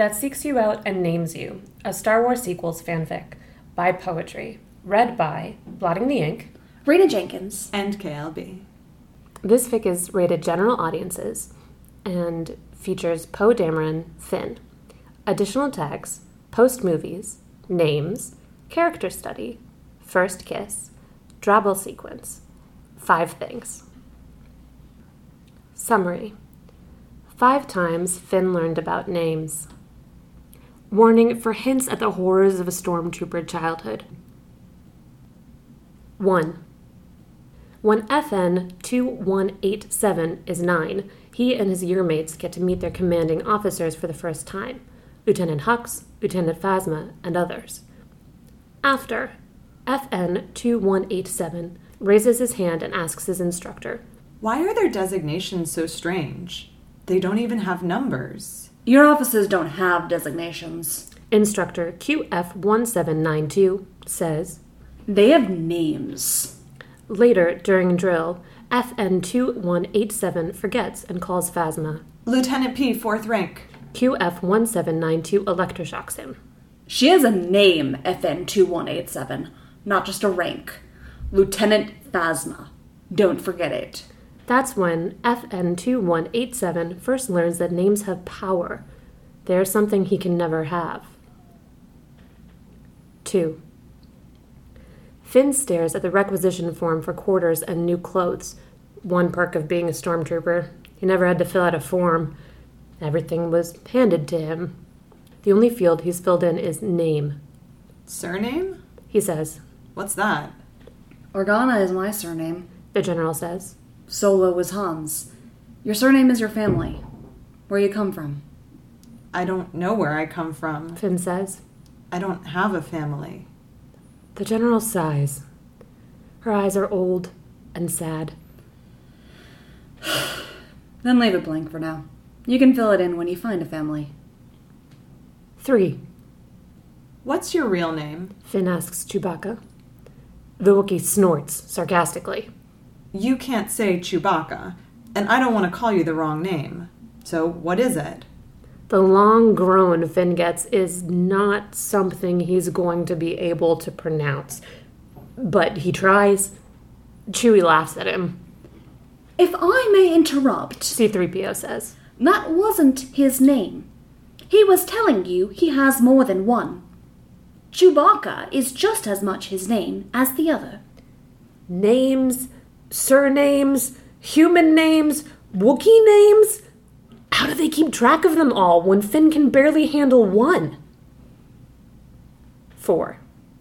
That Seeks You Out and Names You, a Star Wars sequels fanfic, by Poetry, read by Blotting the Ink, Rena Jenkins, and KLB. This fic is rated general audiences and features Poe Dameron, Finn. Additional tags, post-movies, names, character study, first kiss, drabble sequence, 5 things. Summary. 5 times Finn learned about names. Warning for hints at the horrors of a stormtrooper childhood. 1. When FN 2187 is 9, he and his yearmates get to meet their commanding officers for the first time, Lieutenant Hux, Lieutenant Phasma, and others. After, FN 2187 raises his hand and asks his instructor, Why are their designations so strange? They don't even have numbers. Your officers don't have designations. Instructor QF1792 says, They have names. Later, during drill, FN 2187 forgets and calls Phasma. Lieutenant P, 4th rank. QF1792 electroshocks him. She has a name, FN 2187, not just a rank. Lieutenant Phasma. Don't forget it. That's when FN 2187 first learns that names have power. They are something he can never have. 2. Finn stares at the requisition form for quarters and new clothes. One perk of being a stormtrooper, he never had to fill out a form. Everything was handed to him. The only field he's filled in is name. Surname? He says. What's that? Organa is my surname. The general says. Solo is Hans. Your surname is your family. Where you come from. I don't know where I come from. Finn says. I don't have a family. The general sighs. Her eyes are old and sad. Then leave it blank for now. You can fill it in when you find a family. 3. What's your real name? Finn asks Chewbacca. The Wookiee snorts sarcastically. You can't say Chewbacca, and I don't want to call you the wrong name. So what is it? The long groan Finn gets is not something he's going to be able to pronounce. But he tries. Chewie laughs at him. If I may interrupt, C-3PO says. That wasn't his name. He was telling you he has more than one. Chewbacca is just as much his name as the other. Names, surnames, human names, Wookiee names? How do they keep track of them all when Finn can barely handle one? 4.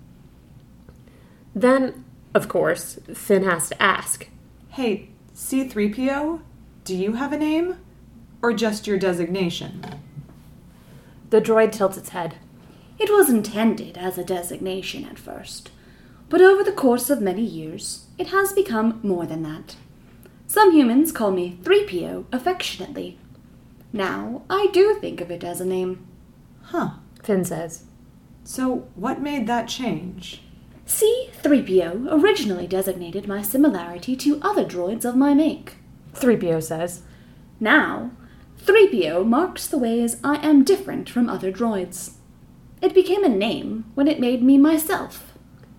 Then, of course, Finn has to ask. Hey, C-3PO, do you have a name? Or just your designation? The droid tilts its head. It was intended as a designation at first, but over the course of many years, it has become more than that. Some humans call me 3PO affectionately. Now, I do think of it as a name. Huh. Finn says. So, what made that change? C-3PO originally designated my similarity to other droids of my make. 3PO says. Now, 3PO marks the ways I am different from other droids. It became a name when it made me myself.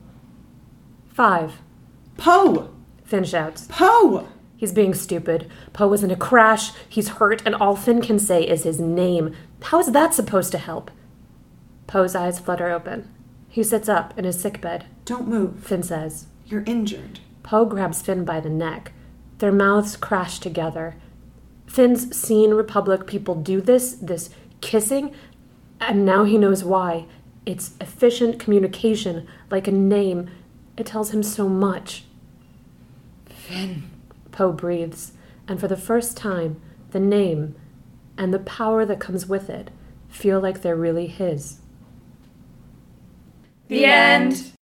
5. Poe! Finn shouts. Poe! He's being stupid. Poe was in a crash, he's hurt, and all Finn can say is his name. How is that supposed to help? Poe's eyes flutter open. He sits up in his sickbed. Don't move. Finn says. You're injured. Poe grabs Finn by the neck. Their mouths crash together. Finn's seen Republic people do this kissing, and now he knows why. It's efficient communication, like a name. It tells him so much. Finn. Poe breathes, and for the first time, the name and the power that comes with it feel like they're really his. The end.